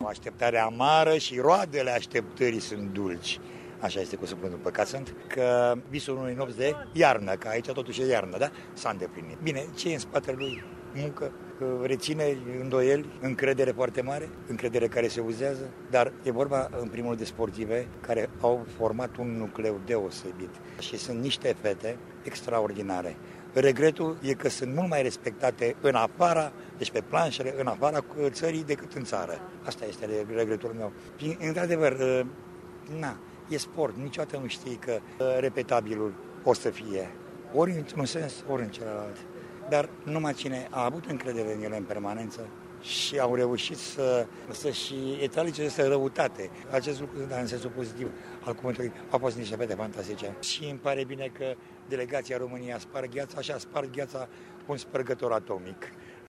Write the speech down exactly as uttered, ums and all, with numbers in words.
așteptarea amară și roadele așteptării sunt dulci. Așa este cu sufletul păcat sunt, că visul unui nopți de iarnă, că aici totuși e iarnă, da? S-a îndeplinit. Bine, ce e în spatele lui? Muncă, reține, îndoieli, încredere foarte mare, încredere care se uzează, dar e vorba în primul de sportive care au format un nucleu deosebit și sunt niște fete extraordinare. Regretul e că sunt mult mai respectate în afara, deci pe planșele, în afara țării decât în țară. Asta este regretul meu. Într-adevăr, na, e sport, niciodată nu știi că repetabilul o să fie, ori într-un sens, ori în celălalt. Dar numai cine a avut încredere în ele în permanență și au reușit să, să-și etalice această răutate. Acest lucru, dar în sensul pozitiv al cuvântului, au fost niște fete fantastice. Și îmi pare bine că delegația României a spart gheața și a spart gheața cu un spărgător atomic.